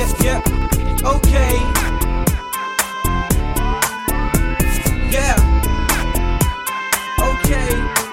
Yeah, okay. Yeah, okay.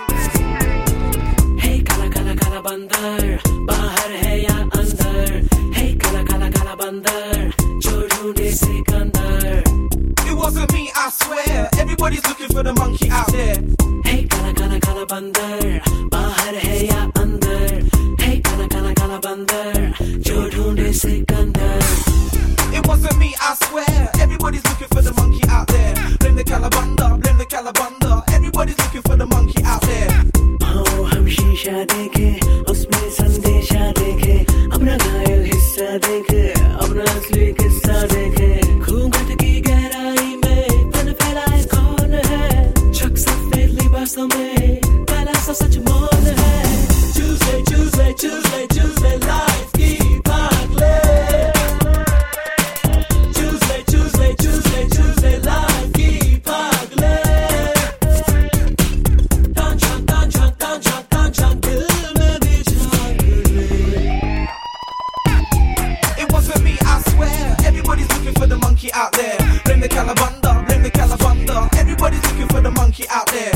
Hey kala kala kala bandar, bahar hai ya andar. Hey kala kala kala bandar, jo dhoonde sikandar. It wasn't me, I swear. Everybody's looking for the monkey out there. Hey kala kala kala bandar, bahar hai ya andar. Hey kala kala kala bandar, jo dhoonde sikandar. It wasn't me, I swear. Everybody's looking for the monkey out there. Blame the calabanda, blame the calabanda. Everybody's looking for the monkey out there. आओ हम शीशा देखे, उसमें संदेशा देखे, अपना घायल हिस्सा देखे, अपना असली किस्सा देखे. घूंघट की गहराई में तन फैलाए कौन है? छक सफेद लिबासों में काला सा सच मौन है. Tuesday, Tuesday, Tuesday, Tuesday, life की भाग ले. Tuesday, Tuesday, Tuesday, Tuesday, life की भाग ले. It wasn't me, I swear. Everybody's looking for the monkey out there. Blame the calabanda, blame the calabanda. Everybody's looking for the monkey out there.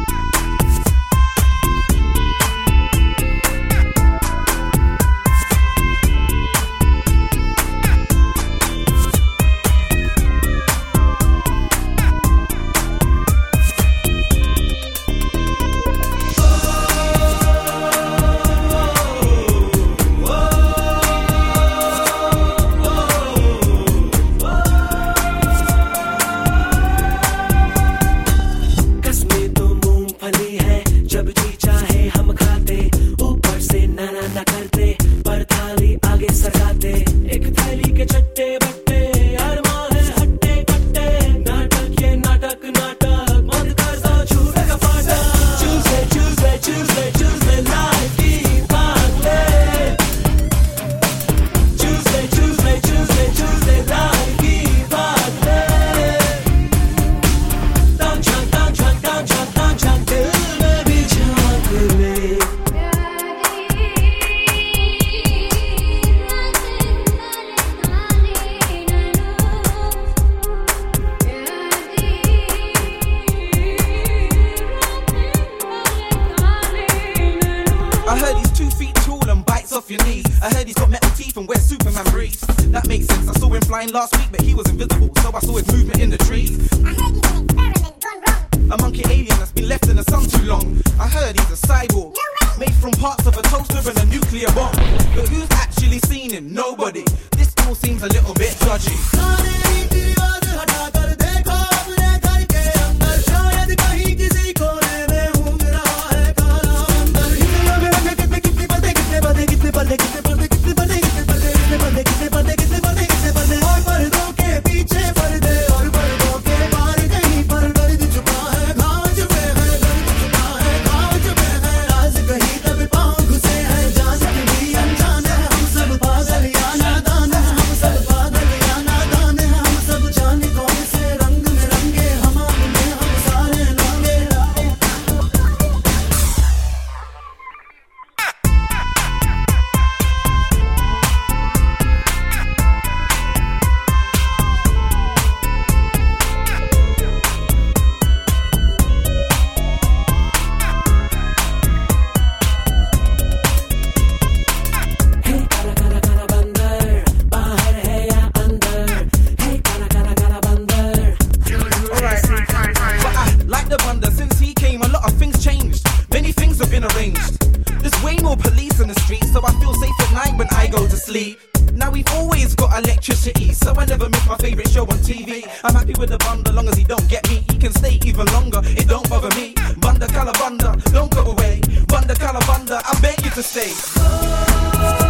कसमें तो मूंगफली है, जब जी चाहे हम खाते. ऊपर से नाना ना करते, पर थाली आगे सजाते. एक थाली के चट्टे बट्टे, अरमां है हट्टे कट्टे. नाटक ये नाटक नाटक, मत कर दो झूठ का फाटक. Tuesday, Tuesday, Tuesday, Tuesday, life की भाग ले. Tuesday, Tuesday, Tuesday, Tuesday, life की भाग ले. Down chunk, down chunk, down chunk, down chunk, दिल में भी झांक ले. I heard he's 2 feet tall and bites off your knees. I heard he's got metal teeth and wears Superman breeds. That makes sense. I saw him flying last week, but he was invisible, so I saw his movement in the trees. I heard he's an experiment gone wrong. A monkey alien that's been left in the sun too long. I heard he's a cyborg, No way. made from parts of a toaster and a nuclear bomb. But who's actually seen him? Nobody. This all seems a little bit dodgy. Hey kala kala kala bandar, bahar hai ya andar. Hey kala kala kala bandar. Alright, but I like the wonder. Since he came, a lot of things changed. Many things have been arranged. There's way more police in the streets, so I feel safe at night when I go to sleep. Now we've always got electricity, so I never miss my favorite show on TV. I'm happy with the bunda, long as he don't get me. He can stay even longer, it don't bother me. Bunda calabunda, don't go away. Bunda calabunda, I beg you to stay.